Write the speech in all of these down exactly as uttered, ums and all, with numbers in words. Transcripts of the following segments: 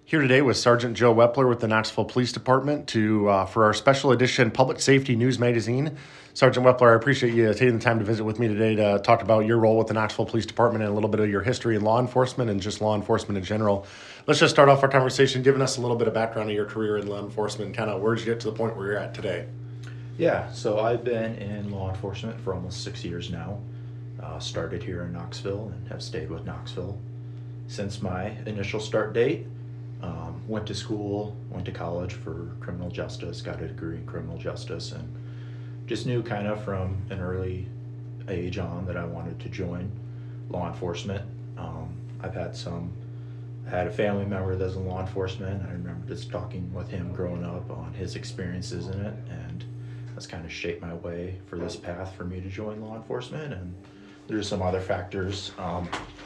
Here today with Sergeant Joe Wepler with the Knoxville Police Department to uh, for our special edition Public Safety News Magazine. Sergeant Wepler, I appreciate you taking the time to visit with me today to talk about your role with the Knoxville Police Department and a little bit of your history in law enforcement and just law enforcement in general. Let's just start off our conversation giving us a little bit of background of your career in law enforcement and kind of where did you get to the point where you're at today? Yeah, so I've been in law enforcement for almost six years now. Uh, started here in Knoxville and have stayed with Knoxville since my initial start date. Um, went to school, went to college for criminal justice, got a degree in criminal justice, and just knew kind of from an early age on that I wanted to join law enforcement. Um, I've had some, I had a family member that's in law enforcement. I remember just talking with him growing up on his experiences in it, and that's kind of shaped my way for this path for me to join law enforcement. And there's some other factors um,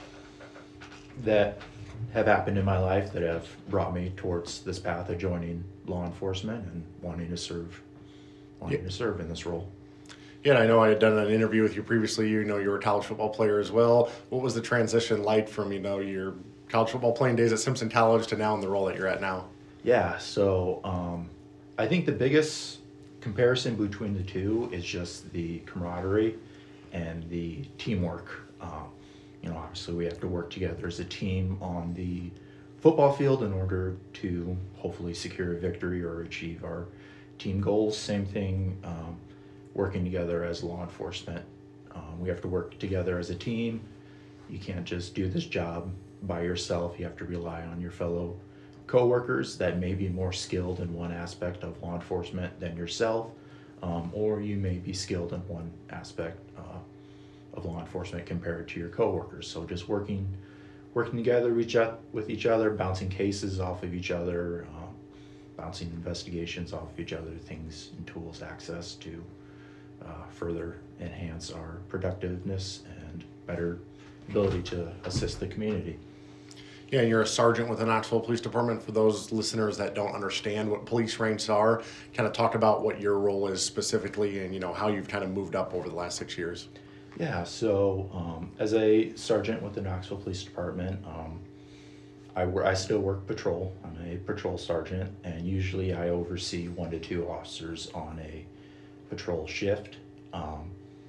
that have happened in my life that have brought me towards this path of joining law enforcement and wanting to serve, wanting yeah. to serve in this role. Yeah, I know I had done an interview with you previously. You know, you were a college football player as well. What was the transition like from, you know, your college football playing days at Simpson College to now in the role that you're at now? Yeah, so um, I think the biggest comparison between the two is just the camaraderie and the teamwork. Um, You know, obviously we have to work together as a team on the football field in order to hopefully secure a victory or achieve our team goals. Same thing, um, working together as law enforcement. Um, we have to work together as a team. You can't just do this job by yourself. You have to rely on your fellow coworkers that may be more skilled in one aspect of law enforcement than yourself, um, or you may be skilled in one aspect uh, of law enforcement compared to your coworkers. So just working working together with each other, bouncing cases off of each other, um, bouncing investigations off of each other, things and tools access to uh, further enhance our productiveness and better ability to assist the community. Yeah, and you're a sergeant with the Knoxville Police Department. For those listeners that don't understand what police ranks are, kind of talk about what your role is specifically and, you know, how you've kind of moved up over the last six years. Yeah, so um, as a sergeant with the Knoxville Police Department, um, I, wor- I still work patrol. I'm a patrol sergeant, and usually I oversee one to two officers on a patrol shift. Um,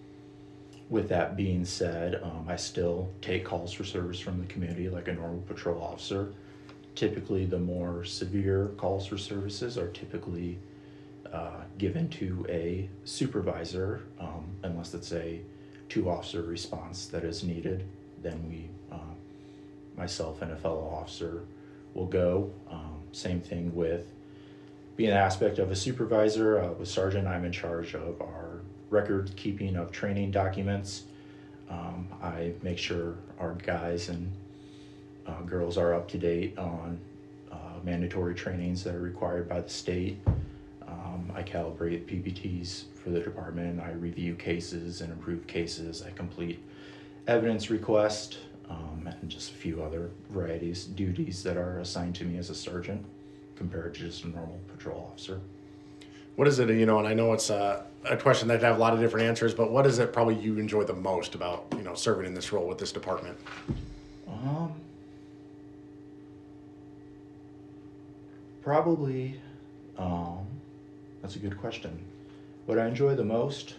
with that being said, um, I still take calls for service from the community like a normal patrol officer. Typically, the more severe calls for services are typically uh, given to a supervisor, um, unless it's a two-officer response that is needed. Then we, uh, myself and a fellow officer, will go. Um, same thing with being an aspect of a supervisor. Uh, with Sergeant, I'm in charge of our record keeping of training documents. Um, I make sure our guys and uh, girls are up to date on uh, mandatory trainings that are required by the state. Um, I calibrate P P Ts for the department. I review cases and approve cases. I complete evidence request um, and just a few other varieties, duties that are assigned to me as a sergeant compared to just a normal patrol officer. What is it, you know, and I know it's a, a question that have a lot of different answers, but what is it probably you enjoy the most about, you know, serving in this role with this department? Um, probably, um, that's a good question. What I enjoy the most,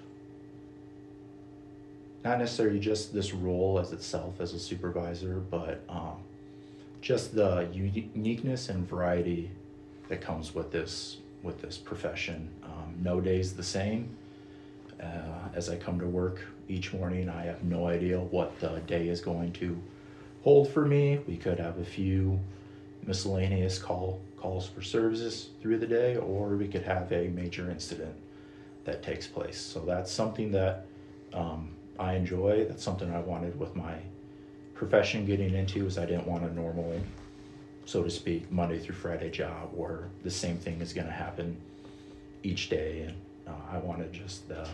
not necessarily just this role as itself as a supervisor, but um, just the uniqueness and variety that comes with this with this profession. Um, no day's the same. Uh, as I come to work each morning, I have no idea what the day is going to hold for me. We could have a few miscellaneous call calls for services through the day, or we could have a major incident that takes place. So that's something that um, I enjoy. That's something I wanted with my profession getting into, is I didn't want a normal, so to speak, Monday through Friday job where the same thing is going to happen each day. And uh, I wanted just the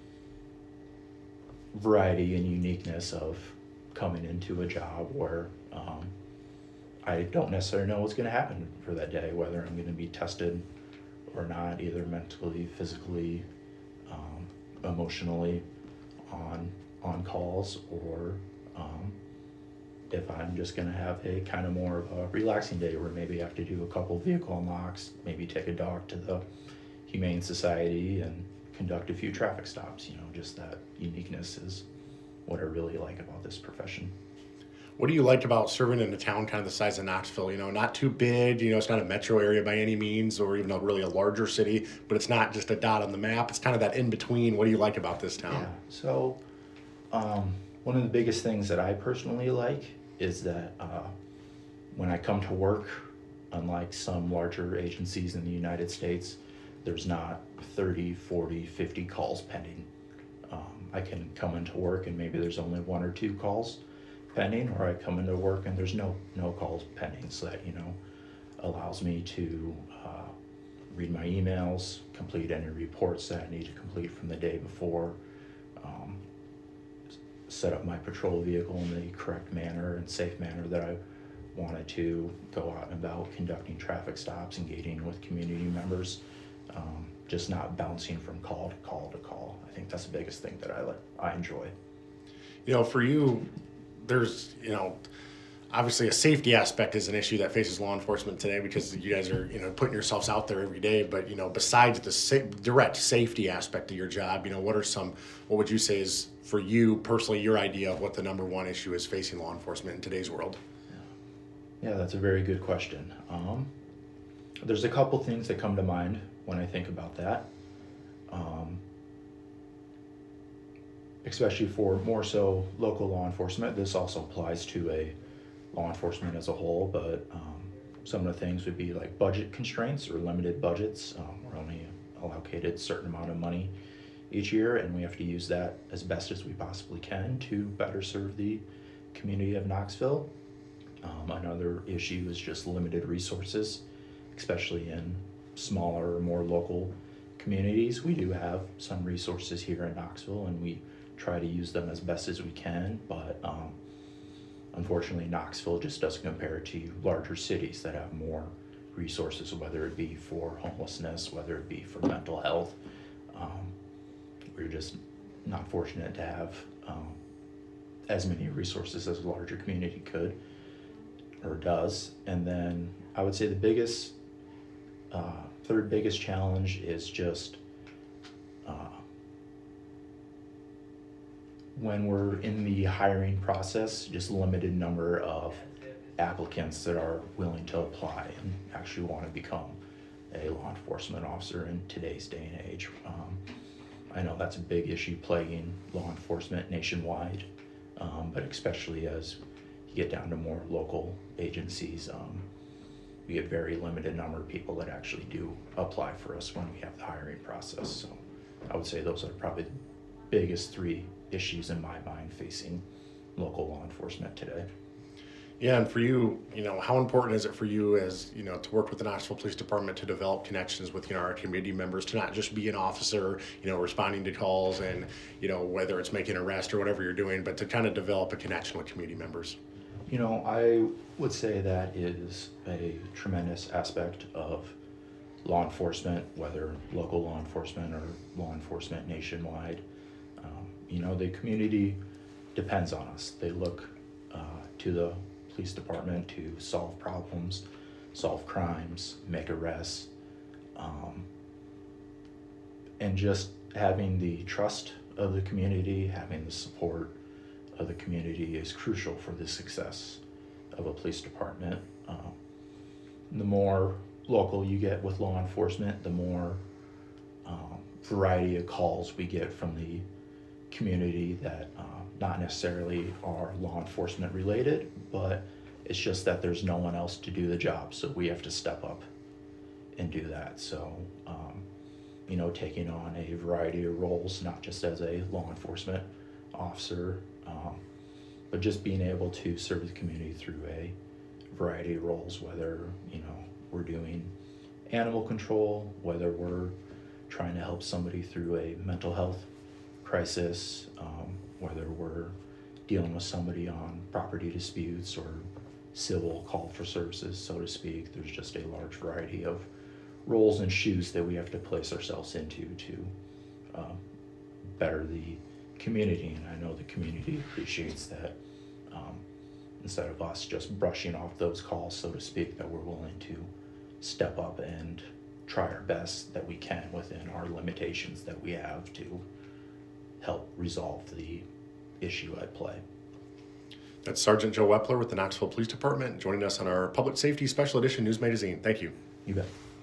variety and uniqueness of coming into a job where um, I don't necessarily know what's going to happen for that day, whether I'm going to be tested or not, either mentally, physically, um, emotionally, on on calls, or um, if I'm just gonna have a kind of more of a relaxing day where maybe I have to do a couple vehicle unlocks, maybe take a dog to the Humane Society and conduct a few traffic stops, you know, just that uniqueness is what I really like about this profession. What do you like about serving in a town kind of the size of Knoxville? You know, not too big, you know, it's not a metro area by any means, or even a really a larger city, but it's not just a dot on the map. It's kind of that in between. What do you like about this town? Yeah, so um, one of the biggest things that I personally like is that uh, when I come to work, unlike some larger agencies in the United States, there's not thirty, forty, fifty calls pending. Um, I can come into work and maybe there's only one or two calls pending, or I come into work and there's no no calls pending, so that, you know, allows me to uh, read my emails, complete any reports that I need to complete from the day before, um, set up my patrol vehicle in the correct manner and safe manner that I wanted to, go out and about conducting traffic stops, engaging with community members, um, just not bouncing from call to call to call. I think that's the biggest thing that I like, I enjoy. You know, for you, there's, you know, obviously a safety aspect is an issue that faces law enforcement today because you guys are, you know, putting yourselves out there every day. But, you know, besides the sa- direct safety aspect of your job, you know, what are some, what would you say is for you personally, your idea of what the number one issue is facing law enforcement in today's world? Yeah, that's a very good question. Um, there's a couple things that come to mind when I think about that. Um, especially for more so local law enforcement. This also applies to a law enforcement as a whole, but um, some of the things would be like budget constraints or limited budgets. Um, we're only allocated a certain amount of money each year, and we have to use that as best as we possibly can to better serve the community of Knoxville. Um, another issue is just limited resources, especially in smaller, more local communities. We do have some resources here in Knoxville, and we try to use them as best as we can, but um, unfortunately Knoxville just doesn't compare to larger cities that have more resources, whether it be for homelessness, whether it be for mental health. Um, we're just not fortunate to have um, as many resources as a larger community could or does. And then I would say the biggest, uh, third biggest challenge is just uh, when we're in the hiring process, just limited number of applicants that are willing to apply and actually want to become a law enforcement officer in today's day and age. Um, I know that's a big issue plaguing law enforcement nationwide, um, but especially as you get down to more local agencies, um, we get very limited number of people that actually do apply for us when we have the hiring process. So I would say those are probably the biggest three issues in my mind facing local law enforcement today. Yeah, and for you, you know, how important is it for you as, you know, to work with the Knoxville Police Department to develop connections with, you know, our community members, to not just be an officer, you know, responding to calls and, you know, whether it's making an arrest or whatever you're doing, but to kind of develop a connection with community members? You know, I would say that is a tremendous aspect of law enforcement, whether local law enforcement or law enforcement nationwide. Um, you know, the community depends on us. They look uh, to the police department to solve problems, solve crimes, make arrests, um, and just having the trust of the community, having the support of the community is crucial for the success of a police department. Um, the more local you get with law enforcement, the more um, variety of calls we get from the community that uh, not necessarily are law enforcement related, but it's just that there's no one else to do the job, so we have to step up and do that. So, um, you know, taking on a variety of roles, not just as a law enforcement officer, um, but just being able to serve the community through a variety of roles, whether, you know, we're doing animal control, whether we're trying to help somebody through a mental health crisis, um, whether we're dealing with somebody on property disputes or civil call for services, so to speak. There's just a large variety of roles and shoes that we have to place ourselves into to uh, better the community. And I know the community appreciates that um, instead of us just brushing off those calls, so to speak, that we're willing to step up and try our best that we can within our limitations that we have to help resolve the issue at play. That's Sergeant Joe Wepler with the Knoxville Police Department joining us on our Public Safety Special Edition News Magazine. Thank you. You bet.